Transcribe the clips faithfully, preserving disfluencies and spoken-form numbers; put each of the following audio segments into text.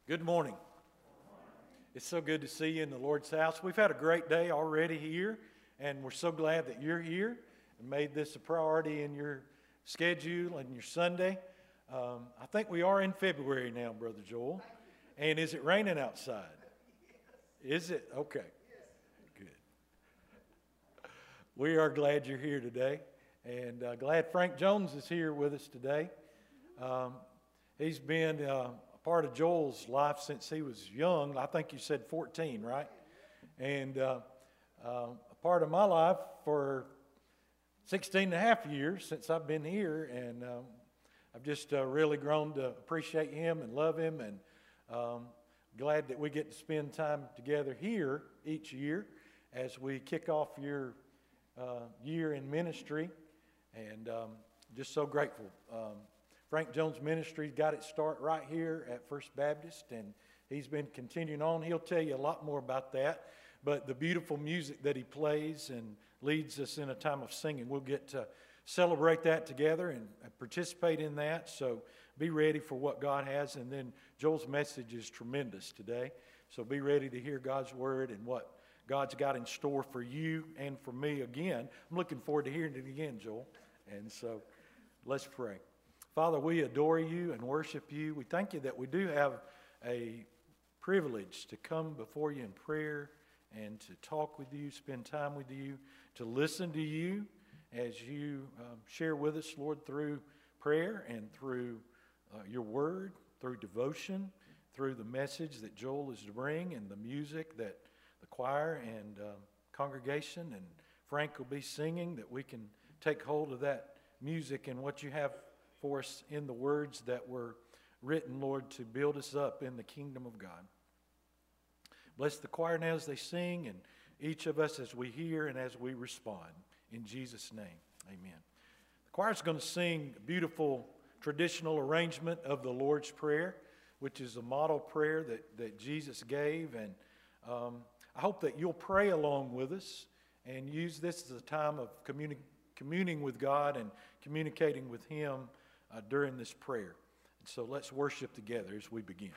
Good morning. It's so good to see you in the Lord's house. We've had a great day already here, and we're so glad that you're here and made this a priority in your schedule and your Sunday. Um, I think we are in February now, Brother Joel. And is it raining outside? Is it? Okay. Good. We are glad you're here today, and uh, glad Frank Jones is here with us today. Um, he's been uh, a part of Joel's life since he was young. I think you said fourteen, right? And uh, uh, a part of my life for sixteen and a half years since I've been here, and um, I've just uh, really grown to appreciate him and love him, and um, glad that we get to spend time together here each year as we kick off your uh, year in ministry, and um, just so grateful. Um, Frank Jones Ministry got its start right here at First Baptist, and he's been continuing on. He'll tell you a lot more about that, but the beautiful music that he plays and leads us in a time of singing, we'll get to celebrate that together and participate in that, so be ready for what God has. And then Joel's message is tremendous today, so be ready to hear God's word and what God's got in store for you and for me again. I'm looking forward to hearing it again, Joel, and so let's pray. Father, we adore you and worship you. We thank you that we do have a privilege to come before you in prayer and to talk with you, spend time with you, to listen to you as you um, share with us, Lord, through prayer and through uh, your word, through devotion, through the message that Joel is to bring and the music that the choir and um, congregation and Frank will be singing, that we can take hold of that music and what you have for us in the words that were written, Lord, to build us up in the kingdom of God. Bless the choir now as they sing, and each of us as we hear and as we respond. In Jesus' name, amen. The choir is going to sing a beautiful traditional arrangement of the Lord's Prayer, which is a model prayer that, that Jesus gave. And um, I hope that you'll pray along with us and use this as a time of communi- communing with God and communicating with Him uh, during this prayer. And so let's worship together as we begin.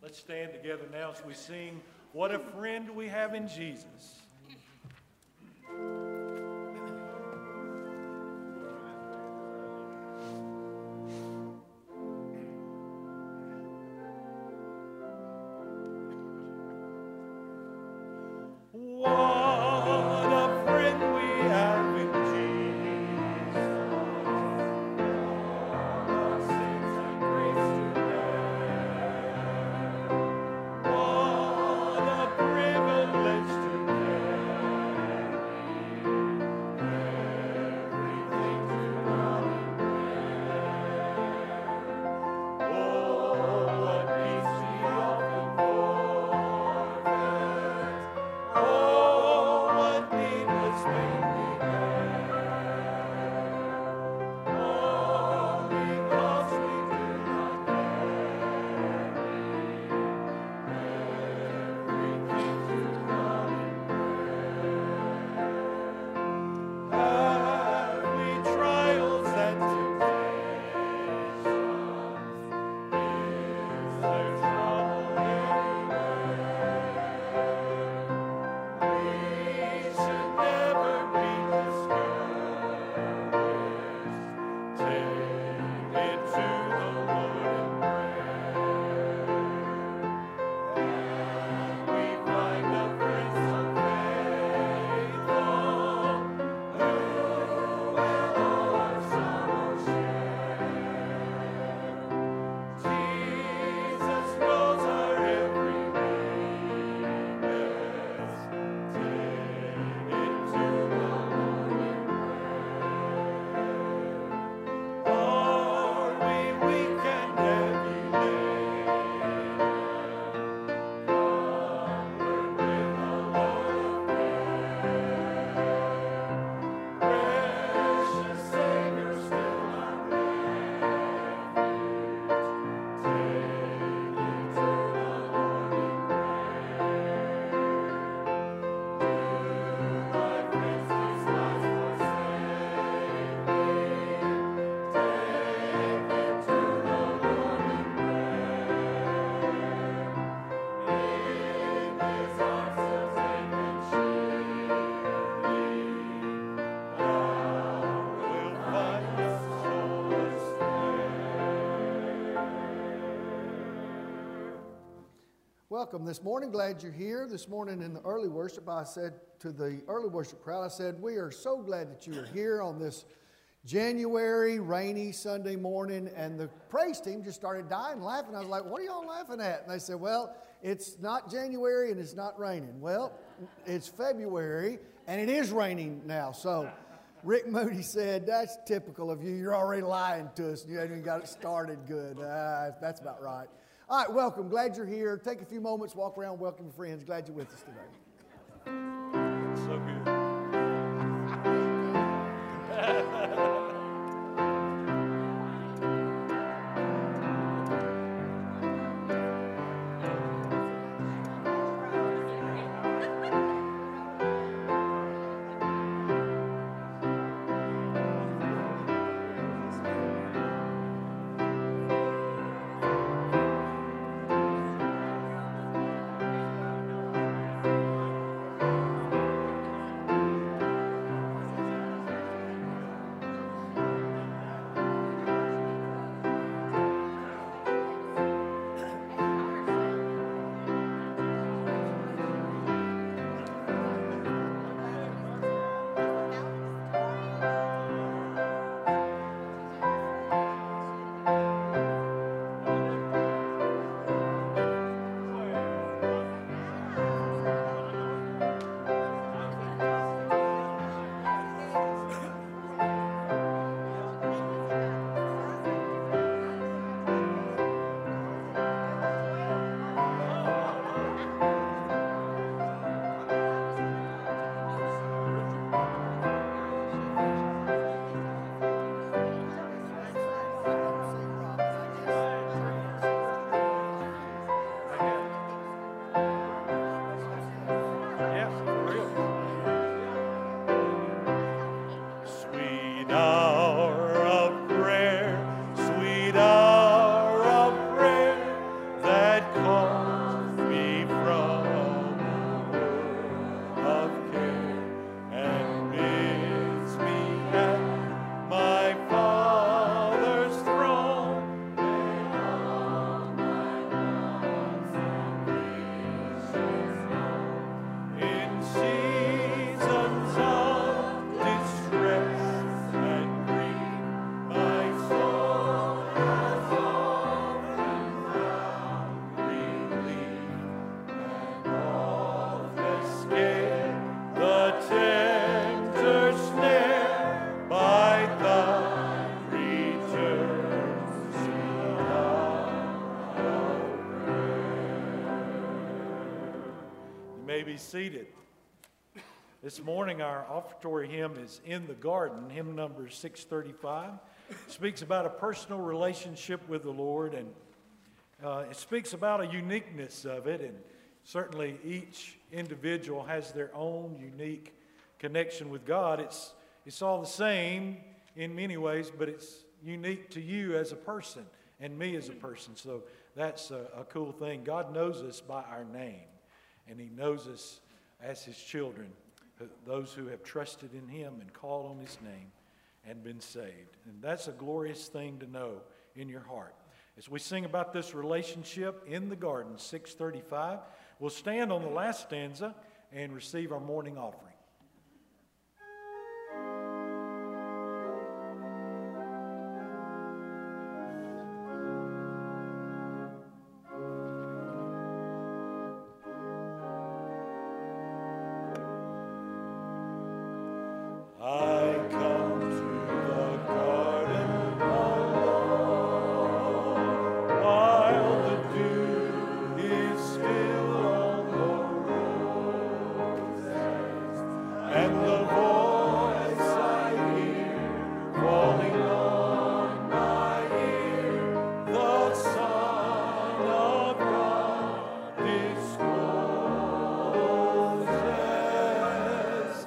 Let's stand together now as we sing, "What a Friend We Have in Jesus." What a friend we have in Jesus. Our sins and griefs to bear. What a privilege to carry everything to God in prayer. Oh, what peace we often forfeit. Oh, what needless pain we bear. All because we do not carry everything to God in prayer. Have we trials and temptations? Is there trouble anywhere? We should never be discouraged. Take it to the Lord in prayer. And we find a friend so faithful, who will all our sorrows share. Jesus knows our every weakness. Take it to the Lord in prayer. Are we weak and heavy laden? Covered with the load of care. Precious Savior, still our refuge. Take it to the Lord in prayer. Do thy friends despise forsake thee? Take it to the Lord in prayer. In his arms he'll take and shield thee. Thou wilt find a solace there. Welcome this morning. Glad you're here. This morning in the early worship, I said to the early worship crowd, I said, we are so glad that you are here on this January rainy Sunday morning. And the praise team just started dying laughing. I was like, what are y'all laughing at? And they said, well, it's not January and it's not raining. Well, it's February and it is raining now. So Rick Moody said, that's typical of you. You're already lying to us. You haven't even got it started good. Uh, that's about right. All right, welcome. Glad you're here. Take a few moments, walk around, welcome your friends. Glad you're with us today. So good. of care, and bids me at my Father's throne. May all my wants and wishes known. In seasons of distress and grief, my soul has often found relief, and oft escaped the tempter's snare. By thy return, sweet hour of prayer. You may be seated. This morning, our offertory hymn is In the Garden, hymn number six thirty-five. It speaks about a personal relationship with the Lord, and uh, it speaks about a uniqueness of it, and certainly each individual has their own unique connection with God. It's, it's all the same in many ways, but it's unique to you as a person and me as a person, so that's a, a cool thing. God knows us by our name, and He knows us as His children, those who have trusted in Him and called on His name and been saved. And that's a glorious thing to know in your heart. As we sing about this relationship in the garden, six thirty-five, we'll stand on the last stanza and receive our morning offering. I come to the garden alone, while the dew is still on the roses, and the voice I hear falling on my ear, the Son of God discloses.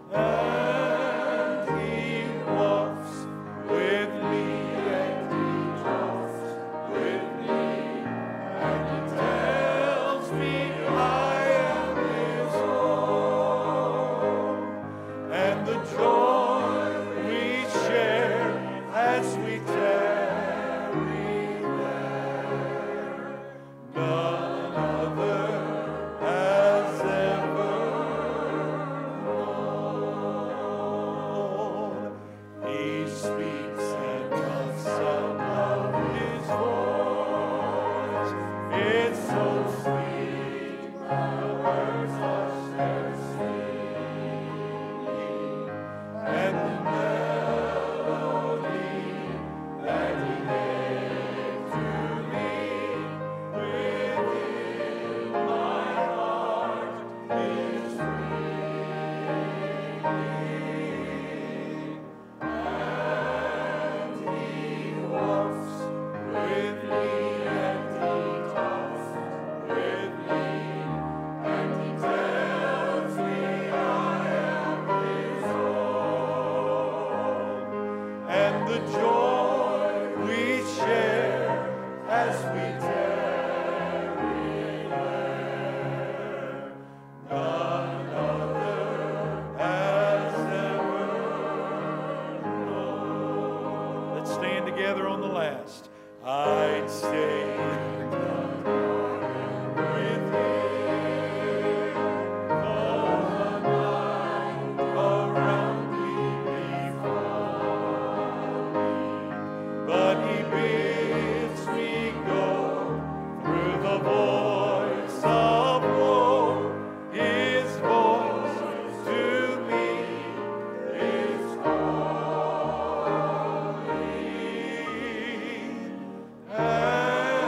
And He walks with me, and He talks with me, and He tells me I am His own. And the joy we share as we tarry there, none other has ever known. He speaks, and the sound of His voice is so sweet, my words hush their singing, and the melody that He gave to me within my heart is ringing. And He walks with me, and He talks with me, and He tells me I am His own. And the joy we share as we tarry there, none other has ever known. Let's stand together on the last. I'd stay in the garden with Him, though the night around me be foggy, but He bids me go through the voice of woe. His voice to me is calling, and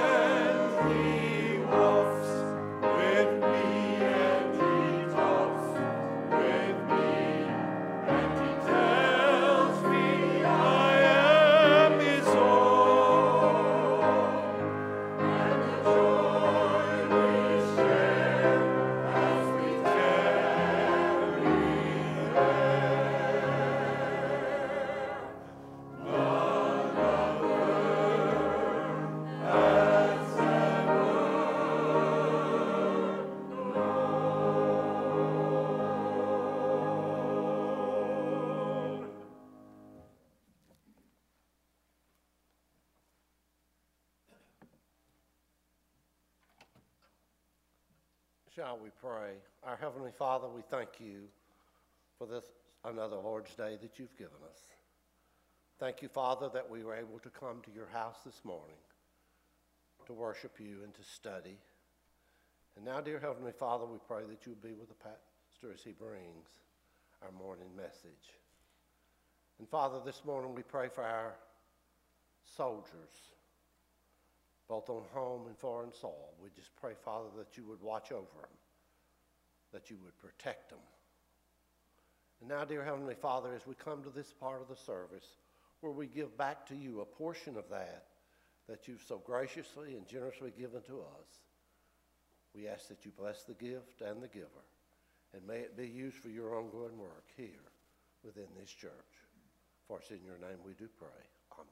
Shall we pray? Our Heavenly Father, we thank you for this another Lord's Day that you've given us. Thank you, Father, that we were able to come to your house this morning to worship you and to study. And now, dear Heavenly Father, we pray that you would be with the pastor as he brings our morning message. And Father, this morning we pray for our soldiers, both on home and foreign soil. We just pray, Father, that you would watch over them, that you would protect them. And now, dear Heavenly Father, as we come to this part of the service where we give back to you a portion of that that you've so graciously and generously given to us, we ask that you bless the gift and the giver, and may it be used for your ongoing work here within this church. For it's in your name we do pray. Amen.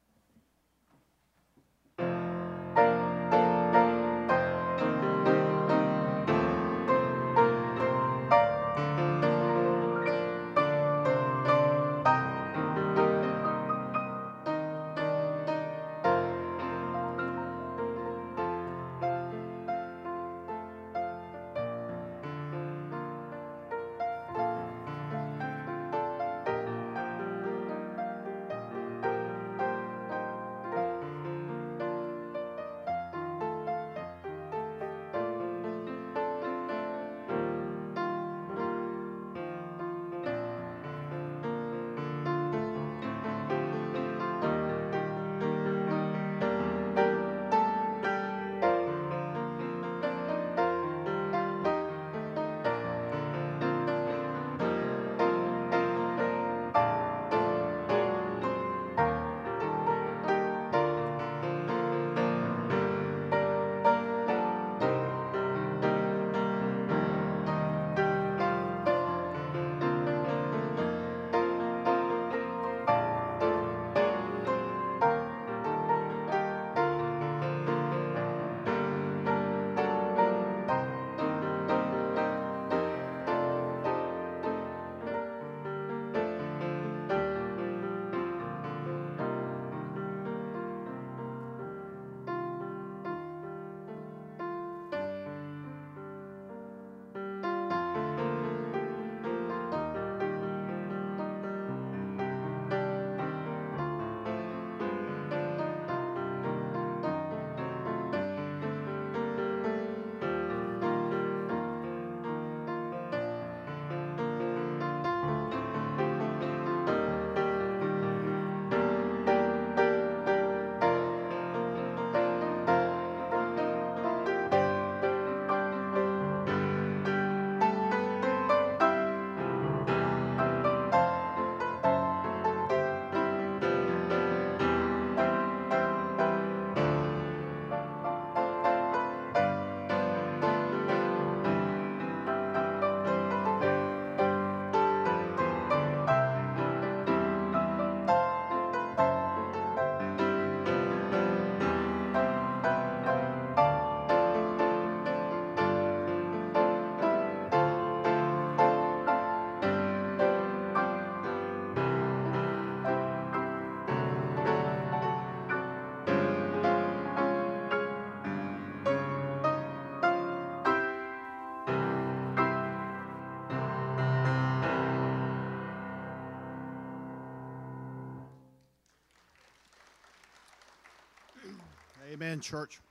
Amen, church.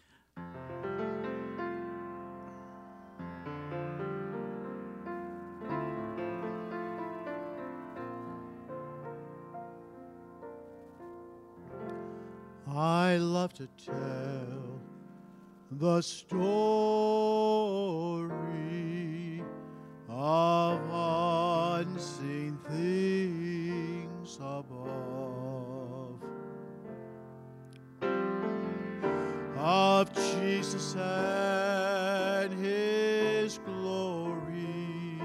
I love to tell the story of unseen things above, of Jesus and his glory,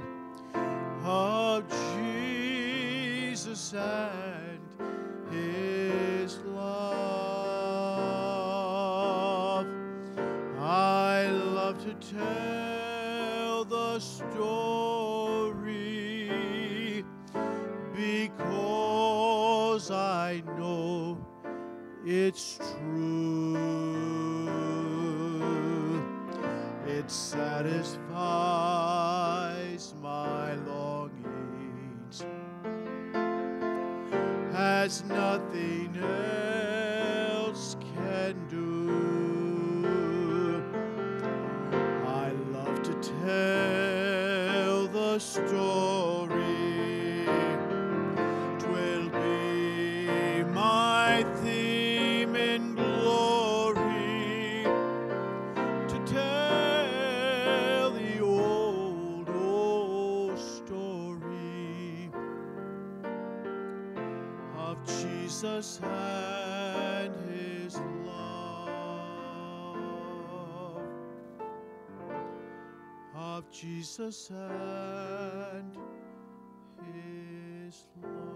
of Jesus and his love. I love to tell the story because I know it's true. It satisfies my longings as nothing else can do. I love to tell the story. 'Twill be my theme in glory to tell the old, old story of Jesus and His love, of Jesus and His love.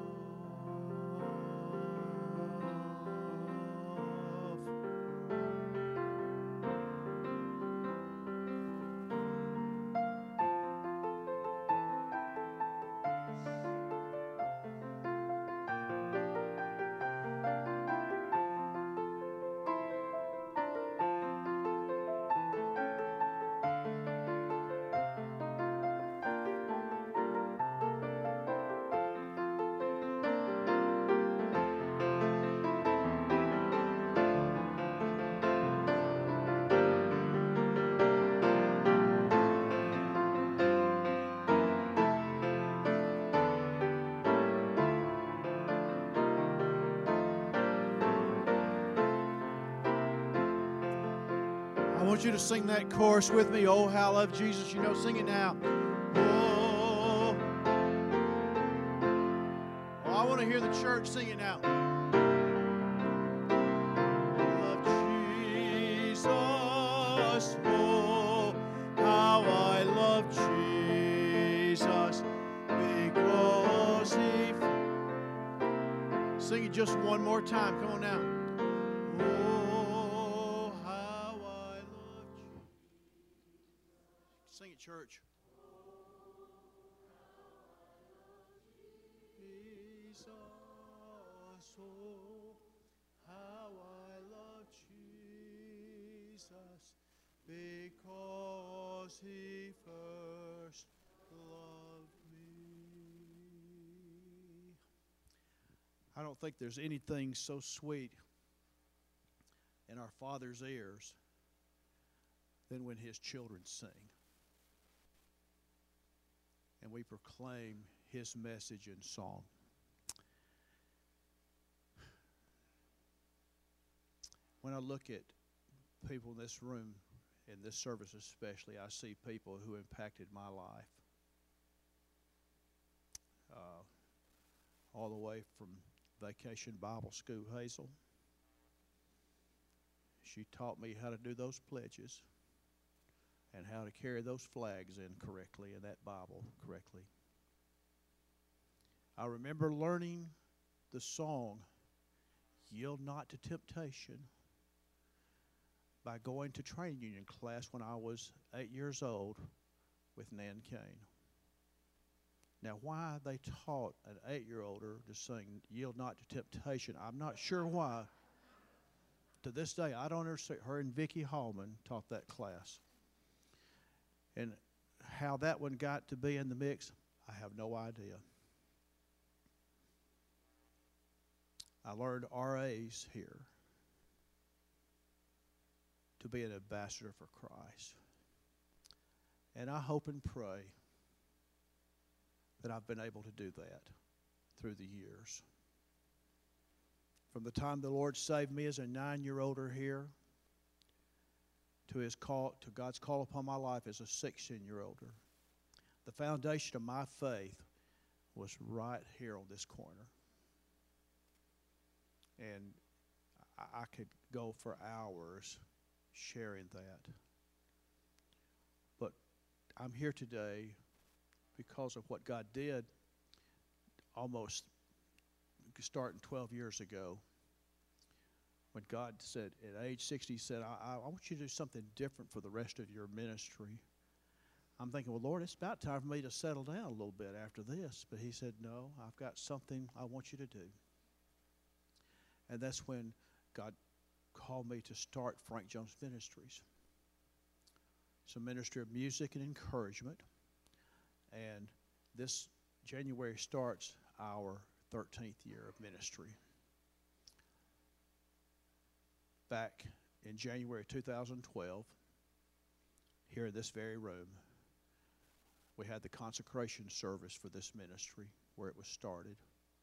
I want you to sing that chorus with me. Oh, how I love Jesus. You know, sing it now. Oh, oh I want to hear the church sing it now. Love Jesus. Oh, how I love Jesus because He. Sing it just one more time. Come on now. Oh, how I love Jesus. Sing it, church. Jesus, oh, how I love Jesus because He first loved me. I don't think there's anything so sweet in our Father's ears than when His children sing and we proclaim His message in song. When I look at people in this room, in this service especially, I see people who impacted my life. Uh, all the way from Vacation Bible School, Hazel. She taught me how to do those pledges and how to carry those flags in correctly in that Bible correctly. I remember learning the song, Yield Not to Temptation, by going to training union class when I was eight years old with Nan Kane. Now, why they taught an eight-year-older to sing Yield Not to Temptation, I'm not sure why. To this day, I don't understand. Her and Vicki Hallman taught that class. And how that one got to be in the mix, I have no idea. I learned R As here to be an ambassador for Christ. And I hope and pray that I've been able to do that through the years. From the time the Lord saved me as a nine-year-older here to his call, to God's call upon my life as a sixteen-year-older, the foundation of my faith was right here on this corner. And I, I could go for hours sharing that. But I'm here today because of what God did almost starting twelve years ago. When God said, at age sixty, He said, I, I want you to do something different for the rest of your ministry. I'm thinking, well, Lord, it's about time for me to settle down a little bit after this. But He said, no, I've got something I want you to do. And that's when God called me to start Frank Jones Ministries. It's a ministry of music and encouragement. And this January starts our thirteenth year of ministry. Back in January two thousand twelve, here in this very room, we had the consecration service for this ministry where it was started.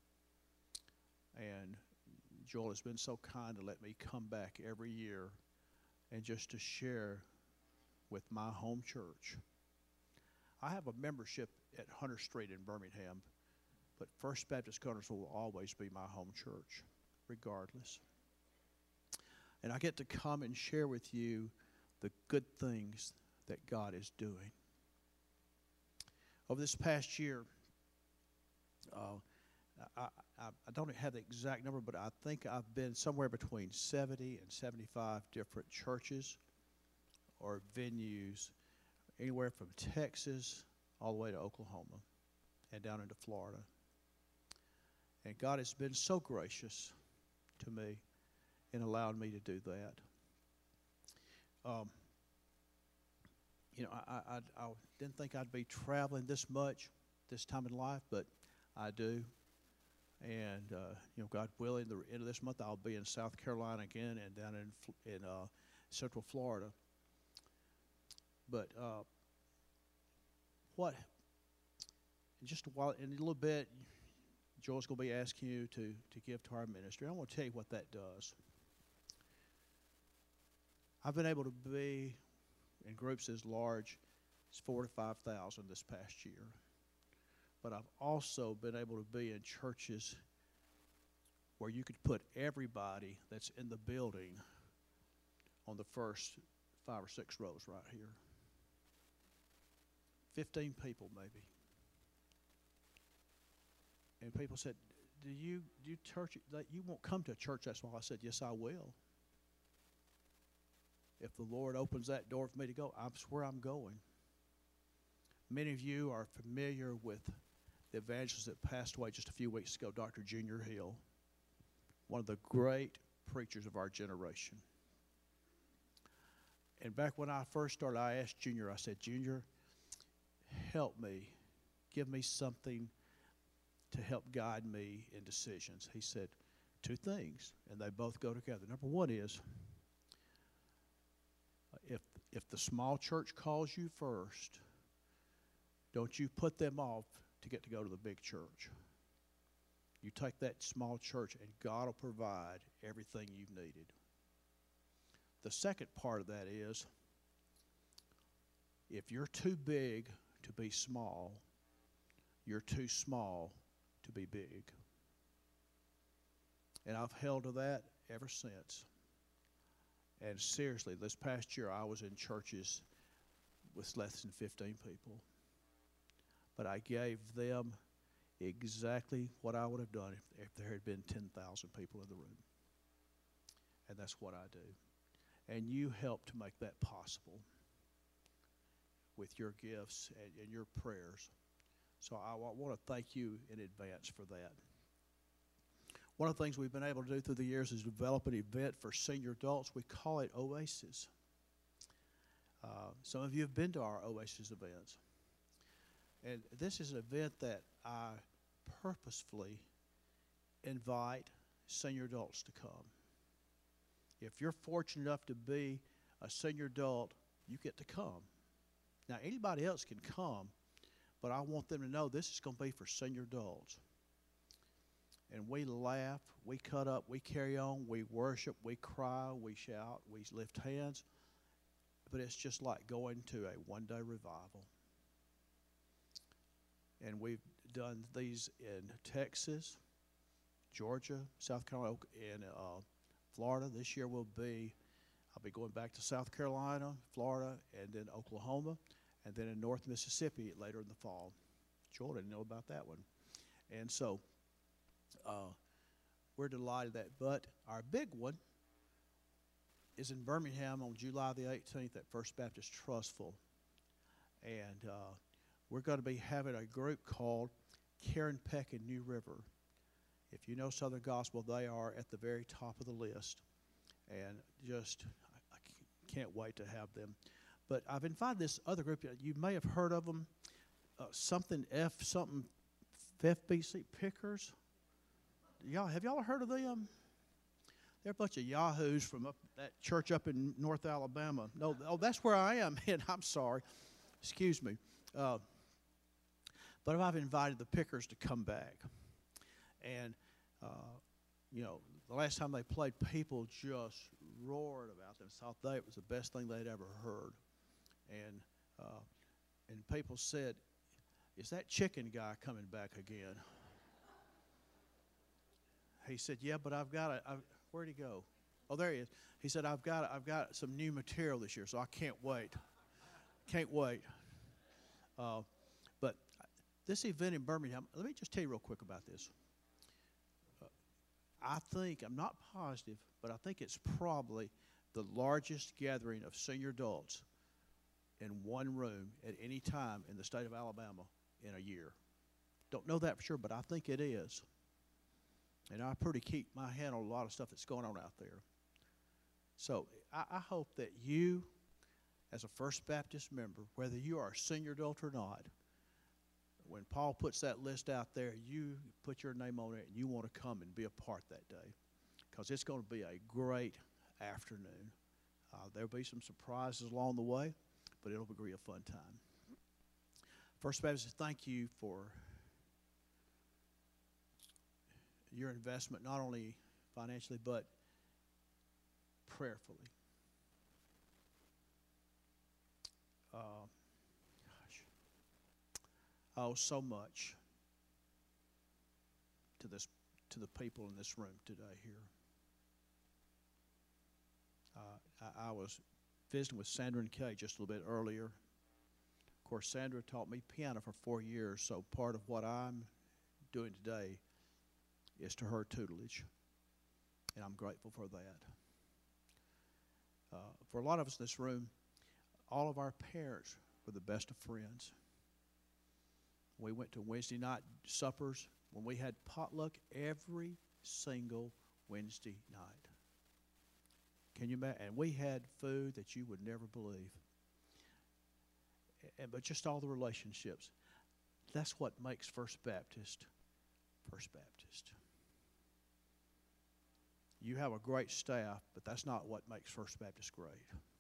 And Joel has been so kind to let me come back every year and just to share with my home church. I have a membership at Hunter Street in Birmingham, but First Baptist Guntersville will always be my home church, regardless. And I get to come and share with you the good things that God is doing. Over this past year, uh, I, I, I don't have the exact number, but I think I've been somewhere between seventy and seventy-five different churches or venues, anywhere from Texas all the way to Oklahoma and down into Florida. And God has been so gracious to me in allowing me to do that. Um, you know, I, I, I didn't think I'd be traveling this much this time in life, but I do. And, uh, you know, God willing, the end of this month I'll be in South Carolina again and down in, in uh, Central Florida. But uh, what, in just a while, in a little bit, Joel's going to be asking you to, to give to our ministry. I want to tell you what that does. I've been able to be in groups as large as four to five thousand this past year. But I've also been able to be in churches where you could put everybody that's in the building on the first five or six rows right here. Fifteen people maybe. And people said, do you do you church that you won't come to a church that's why? I said, yes, I will. If the Lord opens that door for me to go, that's where I'm going. Many of you are familiar with the evangelist that passed away just a few weeks ago, Doctor Junior Hill, one of the great preachers of our generation. And back when I first started, I asked Junior, I said, Junior, help me, give me something to help guide me in decisions. He said, two things, and they both go together. Number one is, if if the small church calls you first, don't you put them off to get to go to the big church. You take that small church and God will provide everything you've needed. The second part of that is, if you're too big to be small, you're too small to be big. And I've held to that ever since. And seriously, this past year I was in churches with less than fifteen people. But I gave them exactly what I would have done if, if there had been ten thousand people in the room. And that's what I do. And you help to make that possible with your gifts and, and your prayers. So I want to thank you in advance for that. One of the things we've been able to do through the years is develop an event for senior adults. We call it Oasis. Uh, some of you have been to our Oasis events. And this is an event that I purposefully invite senior adults to come. If you're fortunate enough to be a senior adult, you get to come. Now, anybody else can come, but I want them to know this is going to be for senior adults. And we laugh, we cut up, we carry on, we worship, we cry, we shout, we lift hands. But it's just like going to a one-day revival. And we've done these in Texas, Georgia, South Carolina, and uh, Florida. This year will be, I'll be going back to South Carolina, Florida, and then Oklahoma, and then in North Mississippi later in the fall. Joel didn't know about that one. And so uh, we're delighted that. But our big one is in Birmingham on July the eighteenth at First Baptist Trustful. And uh, we're going to be having a group called Karen Peck and New River. If you know Southern Gospel, they are at the very top of the list. And just, I can't wait to have them. But I've invited this other group. You may have heard of them. Uh, something F something F B C Pickers. Y'all have y'all heard of them? They're a bunch of yahoos from up that church up in North Alabama. No, oh, that's where I am. And I'm sorry. Excuse me. Uh, but I've invited the Pickers to come back. And, uh, you know, the last time they played, people just roared about them. Thought they, it was the best thing they'd ever heard. And, uh, and people said, is that chicken guy coming back again? He said, yeah, but I've got a, I've, where'd he go? Oh, there he is. He said, I've got, I've got some new material this year, so I can't wait. Can't wait. Uh, but this event in Birmingham, let me just tell you real quick about this. Uh, I think, I'm not positive, but I think it's probably the largest gathering of senior adults in one room at any time in the state of Alabama in a year. Don't know that for sure, but I think it is. And I pretty keep my hand on a lot of stuff that's going on out there. So I, I hope that you, as a First Baptist member, whether you are a senior adult or not, when Paul puts that list out there, you put your name on it and you want to come and be a part that day, because it's going to be a great afternoon. Uh, there'll be some surprises along the way, but it'll be a fun time. First Baptist, thank you for your investment, not only financially, but prayerfully. Uh, gosh, I owe so much to this, to the people in this room today here. Uh, I, I was visiting with Sandra and Kay just a little bit earlier. Of course, Sandra taught me piano for four years, so part of what I'm doing today is to her tutelage, and I'm grateful for that. Uh, for a lot of us in this room, all of our parents were the best of friends. We went to Wednesday night suppers when we had potluck every single Wednesday night. Can you imagine? And we had food that you would never believe. And, but just all the relationships. That's what makes First Baptist First Baptist. You have a great staff, but that's not what makes First Baptist great.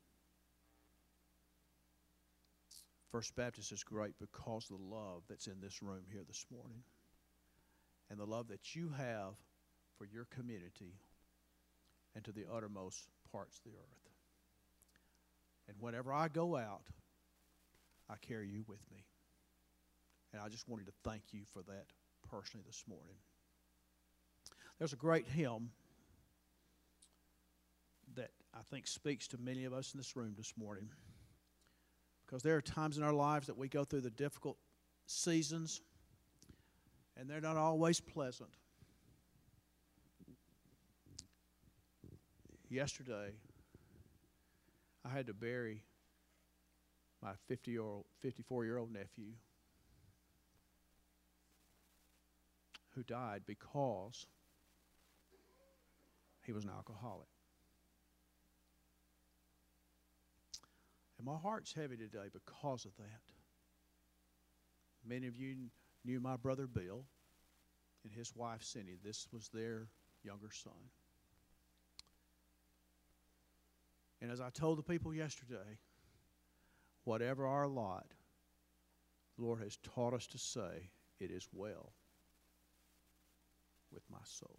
First Baptist is great because of the love that's in this room here this morning, and the love that you have for your community and to the uttermost parts of the earth. And whenever I go out, I carry you with me. And I just wanted to thank you for that personally this morning. There's a great hymn that I think speaks to many of us in this room this morning, because there are times in our lives that we go through the difficult seasons, and they're not always pleasant. Yesterday, I had to bury my fifty-year-old, fifty-four-year-old nephew who died because he was an alcoholic. And my heart's heavy today because of that. Many of you knew my brother Bill and his wife Cindy. This was their younger son. And as I told the people yesterday, whatever our lot, the Lord has taught us to say, it is well with my soul.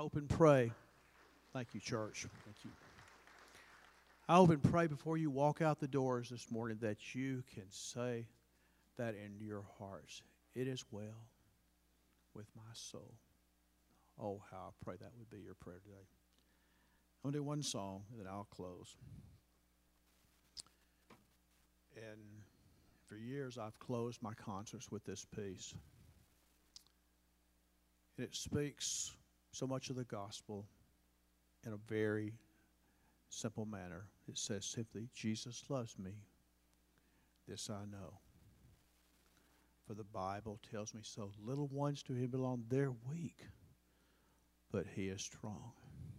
hope and pray. Thank you, church. Thank you. I hope and pray before you walk out the doors this morning that you can say that in your hearts. It is well with my soul. Oh, how I pray that would be your prayer today. I'm going to do one song, and then I'll close. And for years, I've closed my concerts with this piece. And it speaks so much of the gospel in a very simple manner. It says simply, Jesus loves me, this I know. For the Bible tells me so. Little ones to him belong. They're weak, but he is strong.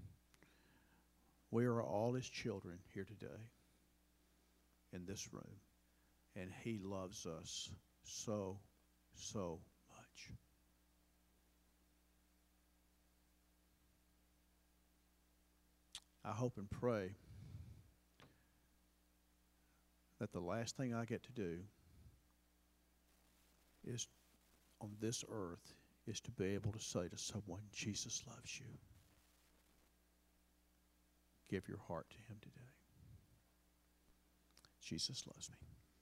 We are all his children here today in this room. And he loves us so, so much. I hope and pray that the last thing I get to do is on this earth is to be able to say to someone, Jesus loves you. Give your heart to him today. Jesus loves me.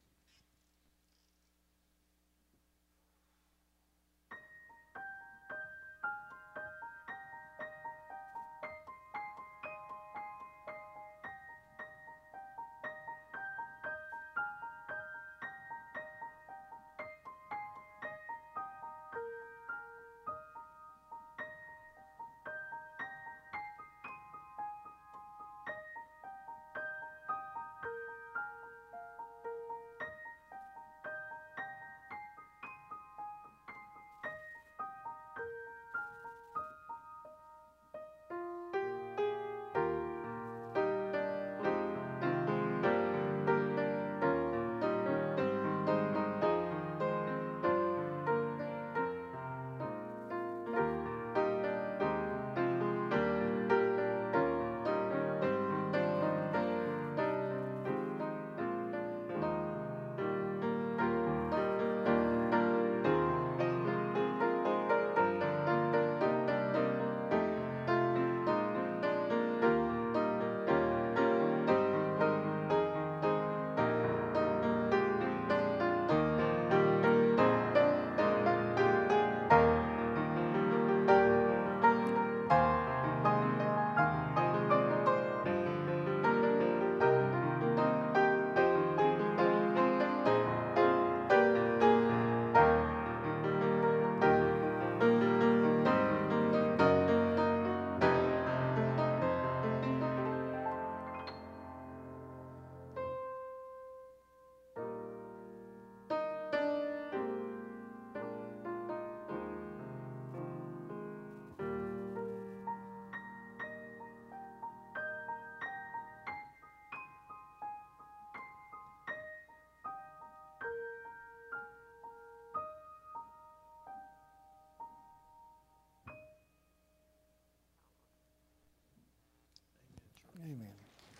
Amen.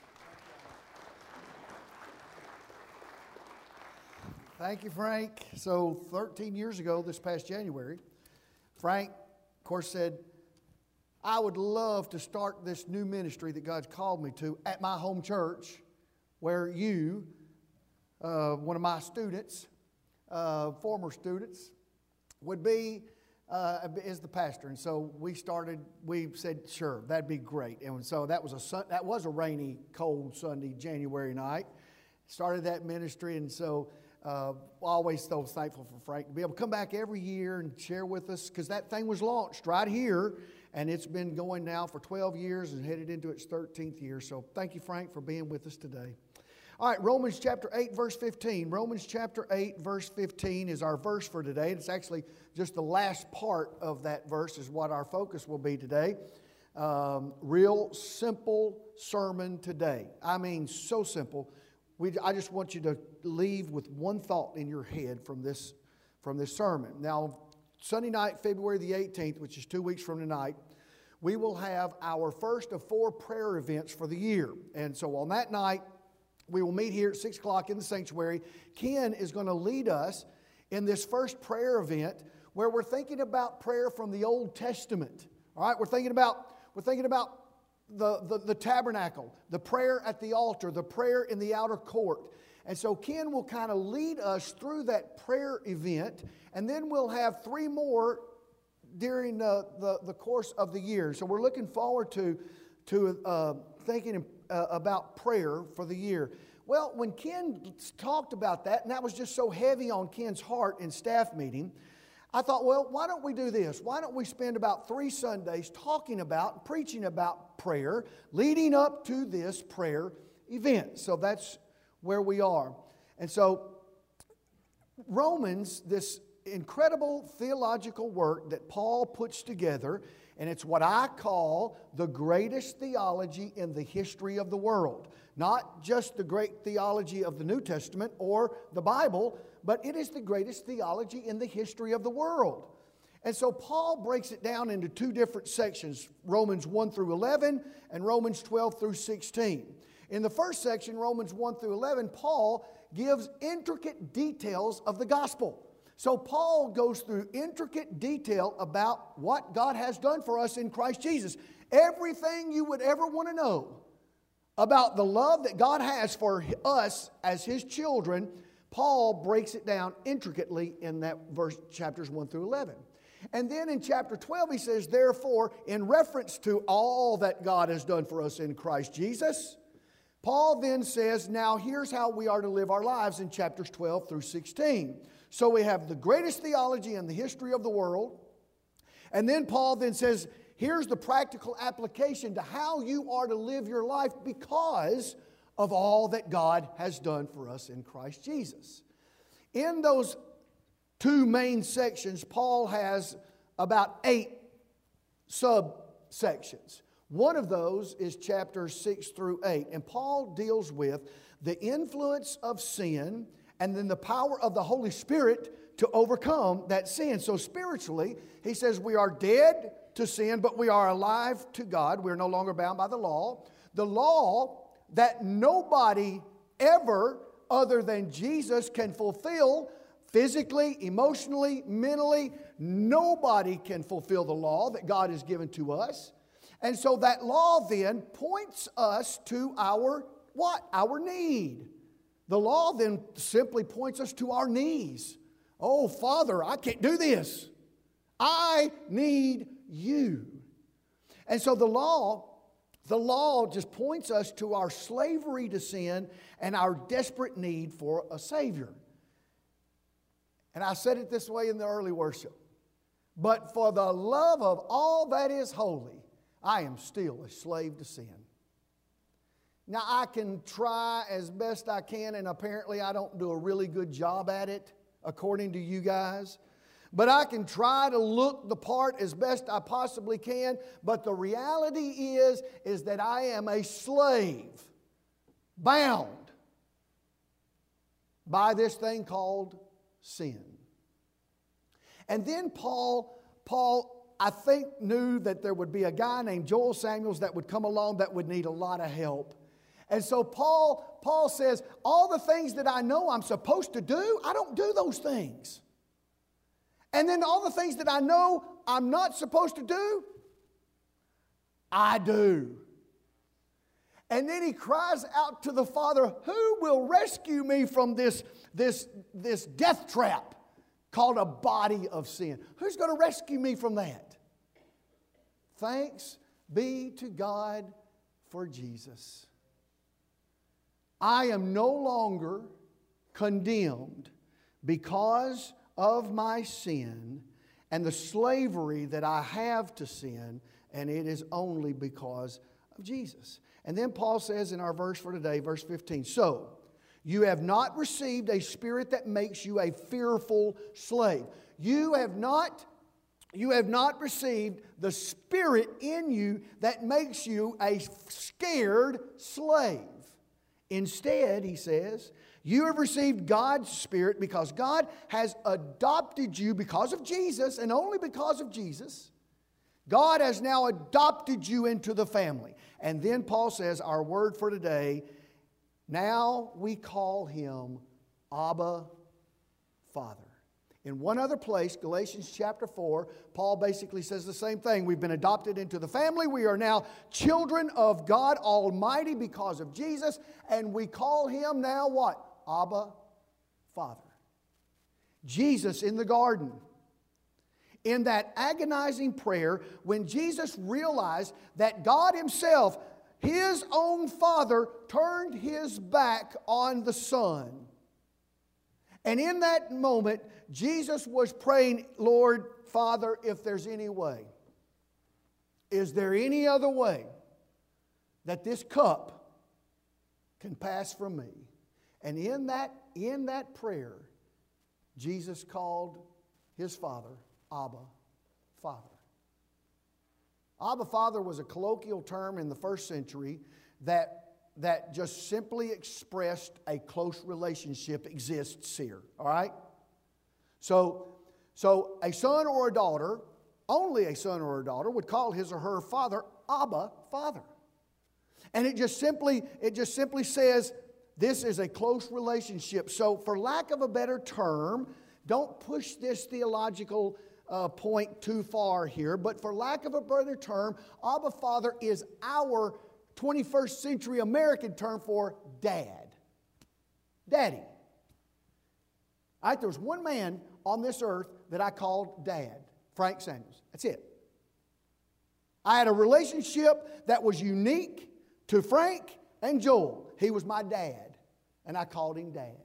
Thank you, Frank. So thirteen years ago, this past January, Frank, of course, said, I would love to start this new ministry that God's called me to at my home church, where you, uh, one of my students, uh, former students, would be uh, as the pastor. And so we started, we said, sure, that'd be great. And so that was a sun, that was a rainy, cold Sunday, January night. Started that ministry, and so uh, always so thankful for Frank to be able to come back every year and share with us, because that thing was launched right here, and it's been going now for twelve years and headed into its thirteenth year. So thank you, Frank, for being with us today. All right, Romans chapter eight, verse fifteen. Romans chapter eight, verse fifteen is our verse for today. It's actually just the last part of that verse is what our focus will be today. Um, real simple sermon today. I mean, so simple. We, I just want you to leave with one thought in your head from this, from this sermon. Now, Sunday night, February the eighteenth, which is two weeks from tonight, we will have our first of four prayer events for the year. And so on that night, we will meet here at six o'clock in the sanctuary. Ken is going to lead us in this first prayer event where we're thinking about prayer from the Old Testament. All right, we're thinking about we're thinking about the, the, the tabernacle, the prayer at the altar, the prayer in the outer court. And so Ken will kind of lead us through that prayer event, and then we'll have three more during the, the, the course of the year. So we're looking forward to, to uh, thinking uh, about prayer for the year. Well, when Ken talked about that, and that was just so heavy on Ken's heart in staff meeting, I thought, well, why don't we do this? Why don't we spend about three Sundays talking about, preaching about prayer, leading up to this prayer event? So that's where we are. And so Romans, this incredible theological work that Paul puts together, and it's what I call the greatest theology in the history of the world. Not just the great theology of the New Testament or the Bible, but it is the greatest theology in the history of the world. And so Paul breaks it down into two different sections, Romans one through eleven and Romans twelve through sixteen. In the first section, Romans one through eleven, Paul gives intricate details of the gospel. So Paul goes through intricate detail about what God has done for us in Christ Jesus. Everything you would ever want to know about the love that God has for us as His children, Paul breaks it down intricately in that verse, chapters one through eleven. And then in chapter twelve, he says, therefore, in reference to all that God has done for us in Christ Jesus, Paul then says, now here's how we are to live our lives in chapters twelve through sixteen. So we have the greatest theology in the history of the world. And then Paul then says, here's the practical application to how you are to live your life because of all that God has done for us in Christ Jesus. In those two main sections, Paul has about eight subsections. One of those is chapters six through eight. And Paul deals with the influence of sin and then the power of the Holy Spirit to overcome that sin. So spiritually, he says we are dead to sin, but we are alive to God. We're no longer bound by the law. The law that nobody ever other than Jesus can fulfill physically, emotionally, mentally. Nobody can fulfill the law that God has given to us. And so that law then points us to our what? Our need. The law then simply points us to our knees. Oh, Father, I can't do this. I need you. And so the law, the law just points us to our slavery to sin and our desperate need for a Savior. And I said it this way in the early worship. But for the love of all that is holy, I am still a slave to sin. Now, I can try as best I can, and apparently I don't do a really good job at it, according to you guys. But I can try to look the part as best I possibly can. But the reality is, is that I am a slave, bound by this thing called sin. And then Paul, Paul, I think, knew that there would be a guy named Joel Samuels that would come along that would need a lot of help. And so Paul, Paul says, all the things that I know I'm supposed to do, I don't do those things. And then all the things that I know I'm not supposed to do, I do. And then he cries out to the Father, who will rescue me from this, this, this death trap called a body of sin? Who's going to rescue me from that? Thanks be to God for Jesus. I am no longer condemned because of my sin and the slavery that I have to sin, and it is only because of Jesus. And then Paul says in our verse for today, verse fifteen, so you have not received a spirit that makes you a fearful slave. You have not, you have not received the spirit in you that makes you a scared slave. Instead, he says, you have received God's Spirit because God has adopted you because of Jesus, and only because of Jesus. God has now adopted you into the family. And then Paul says, our word for today, now we call him Abba, Father. In one other place, Galatians chapter four, Paul basically says the same thing. We've been adopted into the family. We are now children of God Almighty because of Jesus. And we call Him now what? Abba, Father. Jesus in the garden, in that agonizing prayer, when Jesus realized that God Himself, His own Father, turned His back on the Son. And in that moment, Jesus was praying, Lord, Father, if there's any way, is there any other way that this cup can pass from me? And in that, in that prayer, Jesus called His Father Abba, Father. Abba, Father was a colloquial term in the first century that that just simply expressed a close relationship exists here, all right? So, so a son or a daughter, only a son or a daughter, would call his or her father Abba, Father. And it just simply, it just simply says this is a close relationship. So for lack of a better term, don't push this theological uh, point too far here, but for lack of a better term, Abba, Father is our twenty-first century American term for dad. Daddy. All right, there was one man on this earth that I called Dad, Frank Samuels. That's it. I had a relationship that was unique to Frank and Joel. He was my dad, and I called him Dad.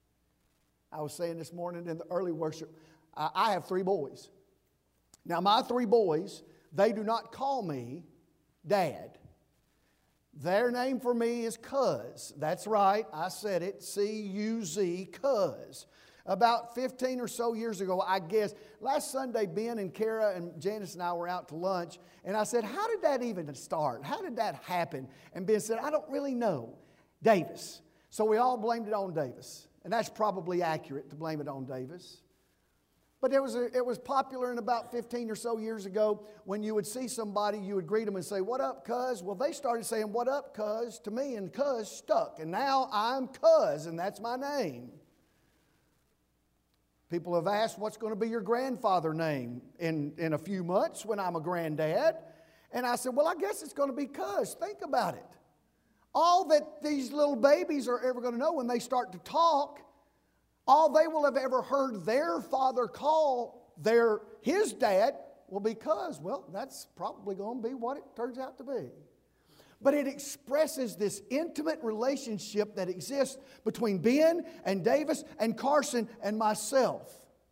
I was saying this morning in the early worship, I, I have three boys. Now, my three boys, they do not call me Dad. Their name for me is Cuz. That's right, I said it, C U Z, Cuz. About fifteen or so years ago, I guess, last Sunday, Ben and Kara and Janice and I were out to lunch, and I said, how did that even start? How did that happen? And Ben said, I don't really know. Davis. So we all blamed it on Davis. And that's probably accurate to blame it on Davis. But it was, a, it was popular in about fifteen or so years ago when you would see somebody, you would greet them and say, what up, cuz? Well, they started saying, what up, cuz, to me, and cuz stuck. And now I'm Cuz, and that's my name. People have asked, what's going to be your grandfather name in, in a few months when I'm a granddad? And I said, well, I guess it's going to be Cuz. Think about it. All that these little babies are ever going to know when they start to talk, all they will have ever heard their father call their his dad will be Cuz. Well, that's probably going to be what it turns out to be. But it expresses this intimate relationship that exists between Ben and Davis and Carson and myself.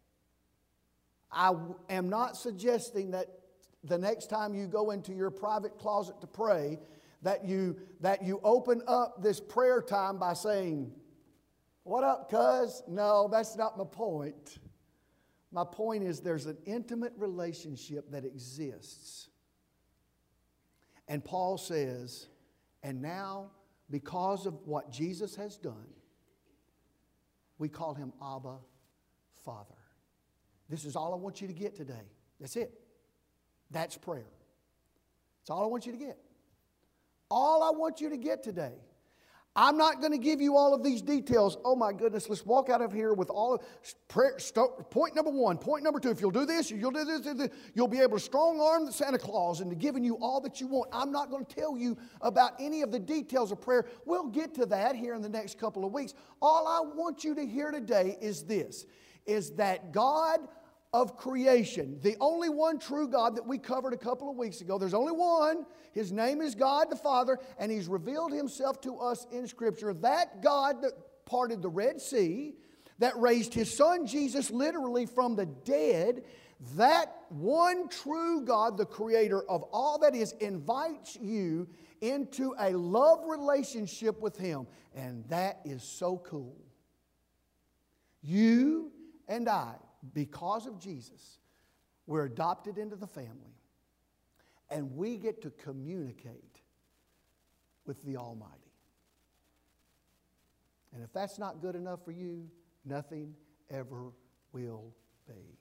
I am not suggesting that the next time you go into your private closet to pray, that you, that you open up this prayer time by saying, what up, cuz? No, that's not my point. My point is there's an intimate relationship that exists. And Paul says, and now, because of what Jesus has done, we call him Abba, Father. This is all I want you to get today. That's it. That's prayer. That's all I want you to get. All I want you to get today. I'm not going to give you all of these details. Oh my goodness, let's walk out of here with all of prayer. Start, point number one. Point number two, if you'll do this, you'll do this, this, you'll be able to strong arm Santa Claus into giving you all that you want. I'm not going to tell you about any of the details of prayer. We'll get to that here in the next couple of weeks. All I want you to hear today is this, is that God of creation, the only one true God that we covered a couple of weeks ago, there's only one. His name is God the Father, and He's revealed Himself to us in Scripture. That God that parted the Red Sea, that raised His Son Jesus literally from the dead, that one true God, the Creator of all that is, invites you into a love relationship with Him. And that is so cool. You and I, because of Jesus, we're adopted into the family. And we get to communicate with the Almighty. And if that's not good enough for you, nothing ever will be.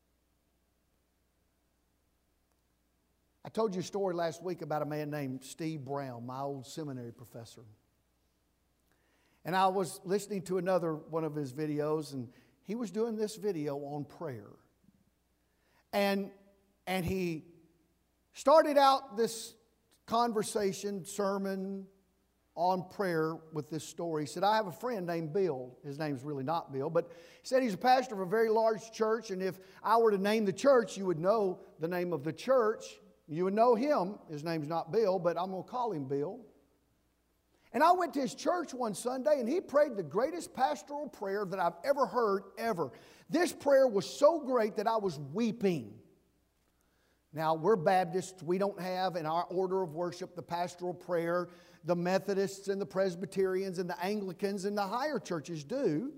I told you a story last week about a man named Steve Brown, my old seminary professor. And I was listening to another one of his videos, and he was doing this video on prayer. And, and he started out this conversation, sermon on prayer with this story. He said, I have a friend named Bill. His name's really not Bill, but he said he's a pastor of a very large church, and if I were to name the church, you would know the name of the church. You would know him. His name's not Bill, but I'm going to call him Bill. And I went to his church one Sunday, and he prayed the greatest pastoral prayer that I've ever heard, ever. This prayer was so great that I was weeping. Now, we're Baptists. We don't have in our order of worship the pastoral prayer. The Methodists and the Presbyterians and the Anglicans and the higher churches do.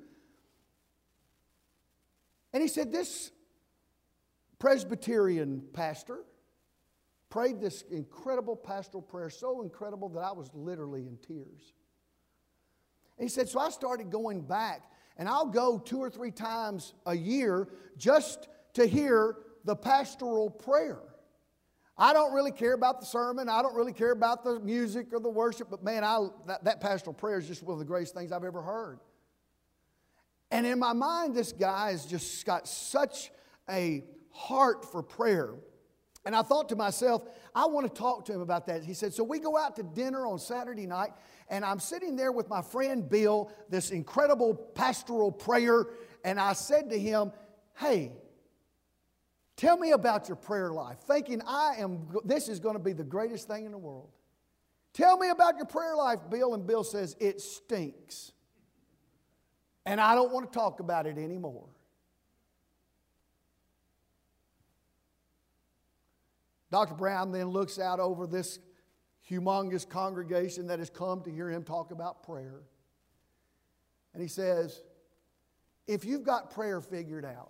And he said this Presbyterian pastor prayed this incredible pastoral prayer, so incredible that I was literally in tears. And he said, so I started going back, and I'll go two or three times a year just to hear the pastoral prayer. I don't really care about the sermon. I don't really care about the music or the worship, but man, I, that, that pastoral prayer is just one of the greatest things I've ever heard. And in my mind, this guy has just got such a heart for prayer. And I thought to myself, I want to talk to him about that. He said, so we go out to dinner on Saturday night, and I'm sitting there with my friend Bill, this incredible pastoral prayer, and I said to him, hey, tell me about your prayer life, thinking I am, this is going to be the greatest thing in the world. Tell me about your prayer life, Bill. And Bill says, it stinks. And I don't want to talk about it anymore. Doctor Brown then looks out over this humongous congregation that has come to hear him talk about prayer. And he says, if you've got prayer figured out,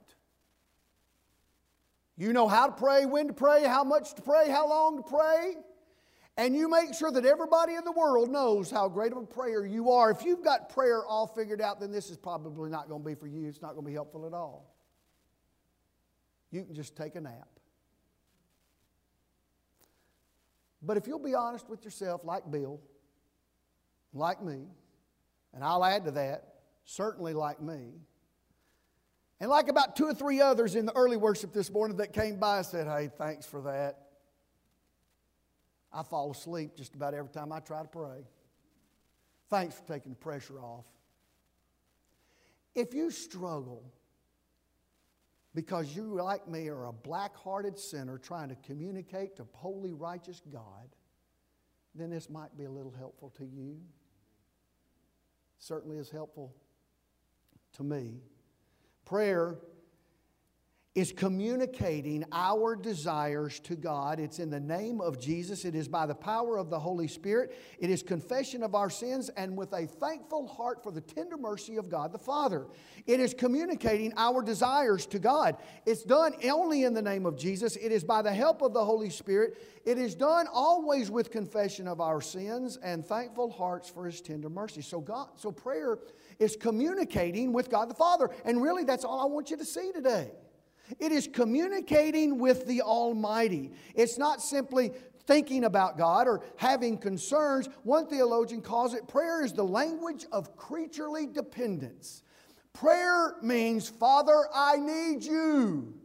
you know how to pray, when to pray, how much to pray, how long to pray, and you make sure that everybody in the world knows how great of a prayer you are. If you've got prayer all figured out, then this is probably not going to be for you. It's not going to be helpful at all. You can just take a nap. But if you'll be honest with yourself, like Bill, like me, and I'll add to that, certainly like me, and like about two or three others in the early worship this morning that came by and said, hey, thanks for that. I fall asleep just about every time I try to pray. Thanks for taking the pressure off. If you struggle because you, like me, are a black-hearted sinner trying to communicate to holy, righteous God, then this might be a little helpful to you. Certainly is helpful to me. Prayer is communicating our desires to God. It's in the name of Jesus. It is by the power of the Holy Spirit. It is confession of our sins and with a thankful heart for the tender mercy of God the Father. It is communicating our desires to God. It's done only in the name of Jesus. It is by the help of the Holy Spirit. It is done always with confession of our sins and thankful hearts for His tender mercy. So God, so prayer is communicating with God the Father. And really, that's all I want you to see today. It is communicating with the Almighty. It's not simply thinking about God or having concerns. One theologian calls it, prayer is the language of creaturely dependence. Prayer means, Father, I need you.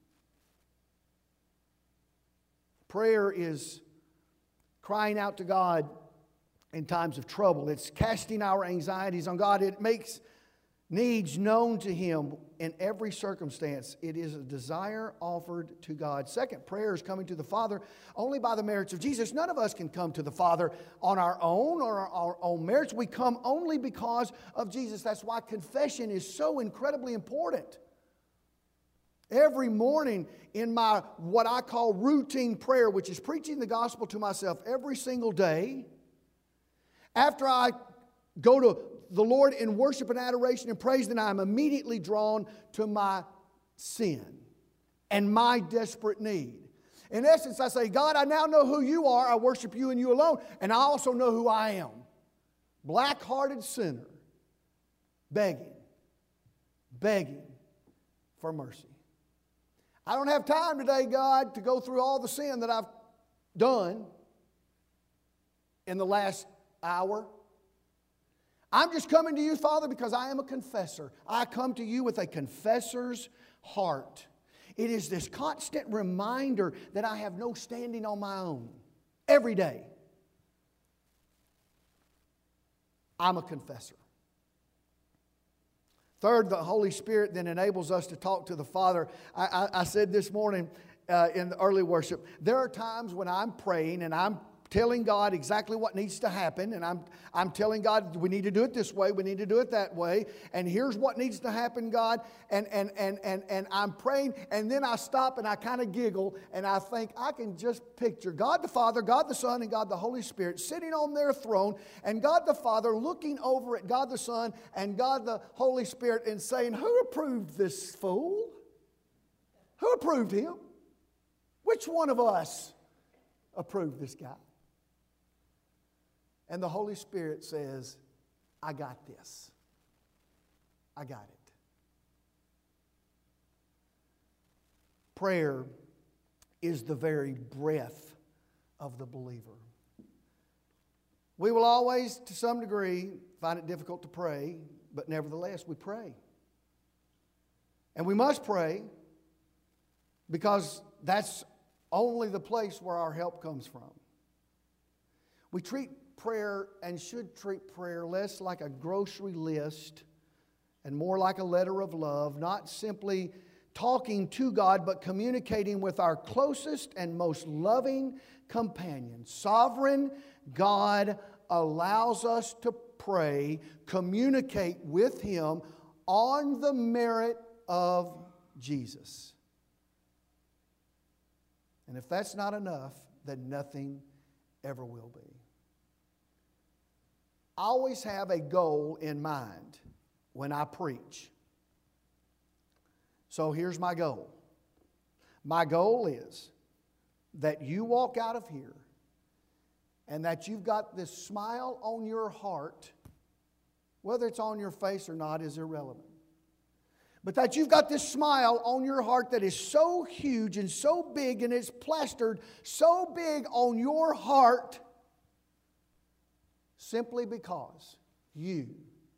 Prayer is crying out to God in times of trouble. It's casting our anxieties on God. It makes needs known to Him in every circumstance. It is a desire offered to God. Second, prayer is coming to the Father only by the merits of Jesus. None of us can come to the Father on our own or our, our own merits. We come only because of Jesus. That's why confession is so incredibly important. Every morning in my what I call routine prayer, which is preaching the gospel to myself every single day, after I go to the Lord in worship and adoration and praise, then I'm immediately drawn to my sin and my desperate need. In essence, I say, God, I now know who you are. I worship you and you alone. And I also know who I am. Black-hearted sinner, begging, begging for mercy. I don't have time today, God, to go through all the sin that I've done in the last hour. I'm just coming to you, Father, because I am a confessor. I come to you with a confessor's heart. It is this constant reminder that I have no standing on my own. Every day, I'm a confessor. Third, the Holy Spirit then enables us to talk to the Father. I, I, I said this morning uh, in the early worship, there are times when I'm praying and I'm telling God exactly what needs to happen, and I'm, I'm telling God, we need to do it this way, we need to do it that way, and here's what needs to happen, God, and, and, and, and, and I'm praying, and then I stop and I kind of giggle, and I think I can just picture God the Father, God the Son, and God the Holy Spirit sitting on their throne, and God the Father looking over at God the Son and God the Holy Spirit and saying, who approved this fool? Who approved him? Which one of us approved this guy? And the Holy Spirit says, I got this. I got it. Prayer is the very breath of the believer. We will always, to some degree, find it difficult to pray, but nevertheless, we pray. And we must pray because that's only the place where our help comes from. We treat prayer and should treat prayer less like a grocery list and more like a letter of love, not simply talking to God, but communicating with our closest and most loving companion. Sovereign God allows us to pray, communicate with Him on the merit of Jesus. And if that's not enough, then nothing ever will be. I always have a goal in mind when I preach. So here's my goal. My goal is that you walk out of here and that you've got this smile on your heart, whether it's on your face or not is irrelevant. But that you've got this smile on your heart that is so huge and so big and it's plastered so big on your heart simply because you,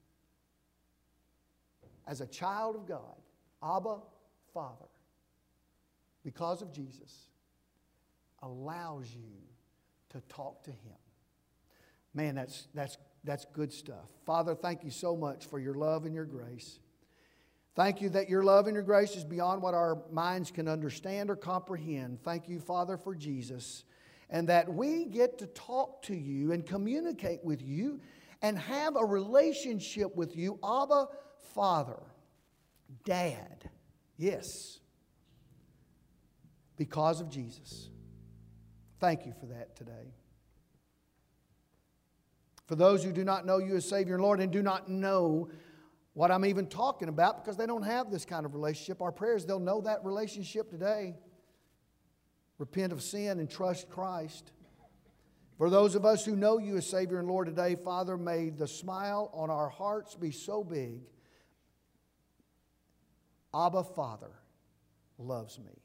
as a child of God, Abba, Father, because of Jesus, allows you to talk to Him. Man, that's, that's, that's good stuff. Father, thank you so much for your love and your grace. Thank you that your love and your grace is beyond what our minds can understand or comprehend. Thank you, Father, for Jesus. And that we get to talk to you and communicate with you and have a relationship with you, Abba, Father, Dad. Yes. Because of Jesus. Thank you for that today. For those who do not know you as Savior and Lord and do not know what I'm even talking about because they don't have this kind of relationship, our prayers, they'll know that relationship today. Repent of sin and trust Christ. For those of us who know you as Savior and Lord today, Father, may the smile on our hearts be so big. Abba, Father, loves me.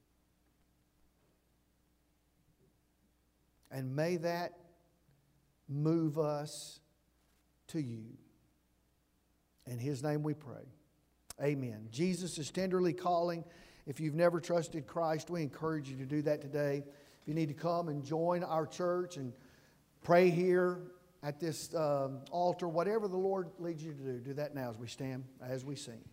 And may that move us to you. In His name we pray. Amen. Jesus is tenderly calling. If you've never trusted Christ, we encourage you to do that today. If you need to come and join our church and pray here at this um, altar, whatever the Lord leads you to do, do that now as we stand, as we sing.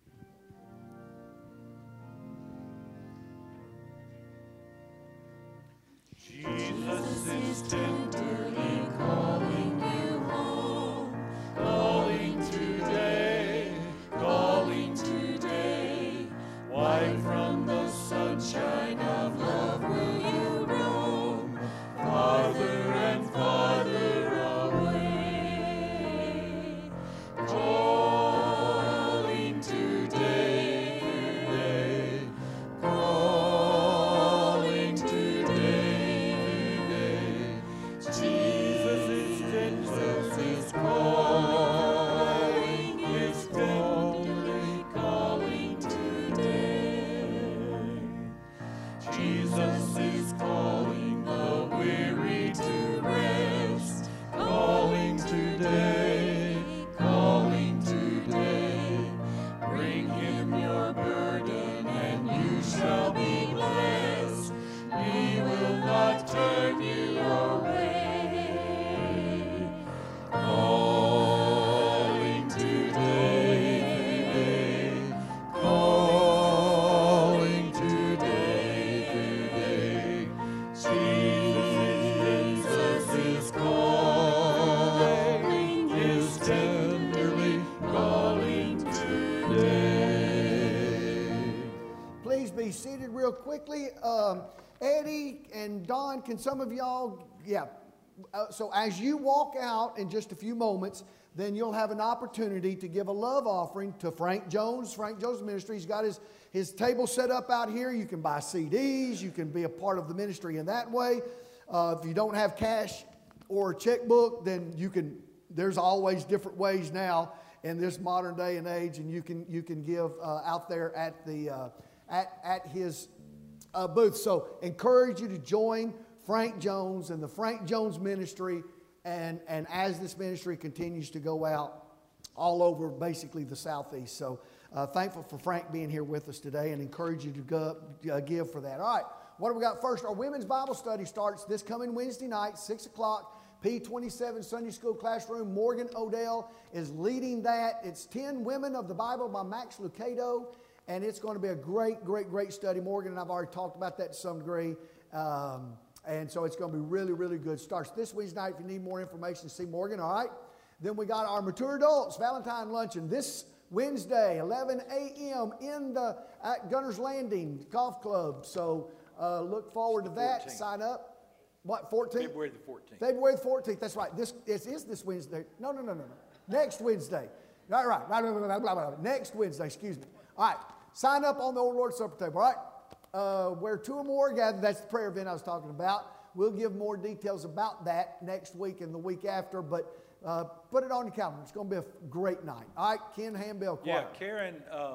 Jesus is tenderly calling you home, calling today, calling today. Why from the sunshine of love will you roam, farther and farther away, calling real quickly. Um, Eddie and Don, can some of y'all, yeah. Uh, so as you walk out in just a few moments, then you'll have an opportunity to give a love offering to Frank Jones, Frank Jones Ministry. He's got his, his table set up out here. You can buy C Ds. You can be a part of the ministry in that way. Uh, if you don't have cash or a checkbook, then you can, there's always different ways now in this modern day and age, and you can, you can give uh, out there at, the, uh, at, at his uh, booth. So encourage you to join Frank Jones and the Frank Jones Ministry. And, and as this ministry continues to go out all over basically the Southeast. So uh, thankful for Frank being here with us today and encourage you to go, uh, give for that. All right, what do we got first? Our women's Bible study starts this coming Wednesday night, six o'clock, P twenty-seven Sunday School Classroom. Morgan Odell is leading that. It's ten Women of the Bible by Max Lucado. And it's going to be a great, great, great study. Morgan and I've already talked about that to some degree. Um, And so it's going to be really, really good. Starts this Wednesday night. If you need more information, see Morgan, all right? Then we got our mature adults Valentine luncheon this Wednesday, eleven a.m. in the at Gunner's Landing Golf Club. So uh, look forward to that. fourteenth. Sign up. What, fourteenth? February the fourteenth. February the fourteenth. That's right. This is, is this Wednesday. No, no, no, no, no. Next Wednesday. Right, right, right, right, right, right, right. Next Wednesday, excuse me. All right. Sign up on the Old Lord's Supper table, all right? Uh, where two or more gather, that's the prayer event I was talking about. We'll give more details about that next week and the week after, but uh, put it on your calendar. It's going to be a great night. All right, Ken Handbell Choir. Yeah, Karen um,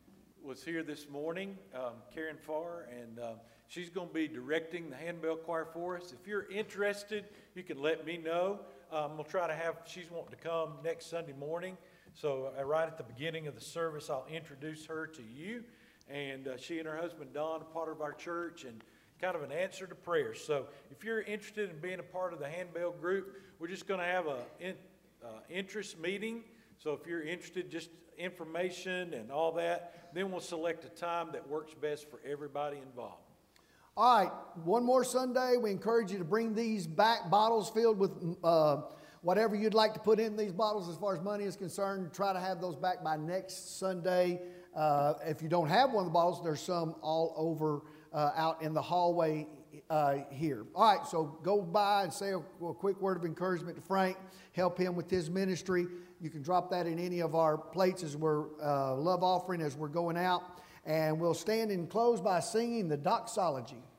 was here this morning, um, Karen Farr, and um, she's going to be directing the Handbell Choir for us. If you're interested, you can let me know. Um, we'll try to have, she's wanting to come next Sunday morning, so uh, right at the beginning of the service, I'll introduce her to you. And uh, she and her husband, Don, are part of our church and kind of an answer to prayer. So if you're interested in being a part of the Handbell group, we're just going to have a in, uh, interest meeting. So if you're interested, just information and all that, then we'll select a time that works best for everybody involved. All right, one more Sunday. We encourage you to bring these back, bottles filled with uh, whatever you'd like to put in these bottles as far as money is concerned. Try to have those back by next Sunday. Uh, if you don't have one of the bottles, there's some all over uh, out in the hallway uh, here. All right, so go by and say a, a quick word of encouragement to Frank. Help him with his ministry. You can drop that in any of our plates as we're uh, love offering as we're going out. And we'll stand and close by singing the doxology.